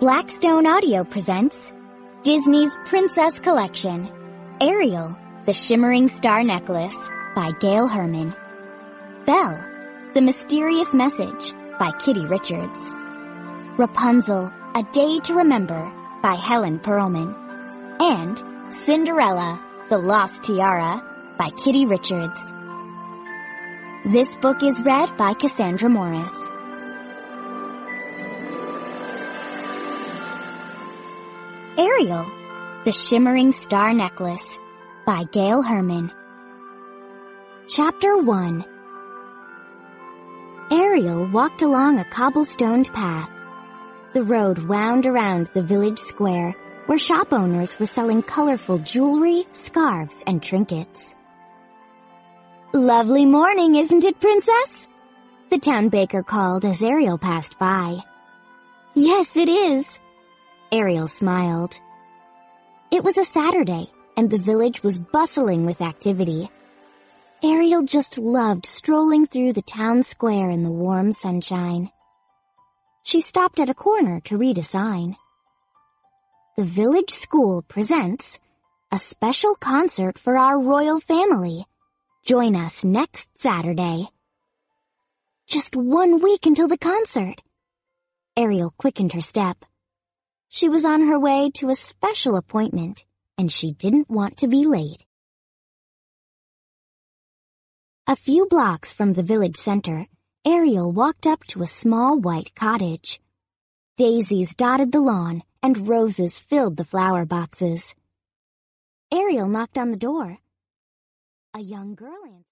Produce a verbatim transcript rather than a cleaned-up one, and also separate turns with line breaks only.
Blackstone Audio presents Disney's Princess Collection, Ariel, the Shimmering Star Necklace by Gail Herman. Belle, The Mysterious Message by Kitty Richards. Rapunzel, A Day to Remember by Helen Perlman. And Cinderella, The Lost Tiara by Kitty Richards. This book is read by Cassandra Morris. Ariel, The Shimmering Star Necklace by Gail Herman. Chapter one. Ariel walked along a cobblestoned path. The road wound around the village square, where shop owners were selling colorful jewelry, scarves, and trinkets. "Lovely morning, isn't it, Princess?" the town baker called as Ariel passed by. "Yes, it is." Ariel smiled. It was a Saturday, and the village was bustling with activity. Ariel just loved strolling through the town square in the warm sunshine. She stopped at a corner to read a sign. The village school presents a special concert for our royal family. Join us next Saturday. Just one week until the concert. Ariel quickened her step. She was on her way to a special appointment, and she didn't want to be late. A few blocks from the village center, Ariel walked up to a small white cottage. Daisies dotted the lawn, and roses filled the flower boxes. Ariel knocked on the door. A young girl answered.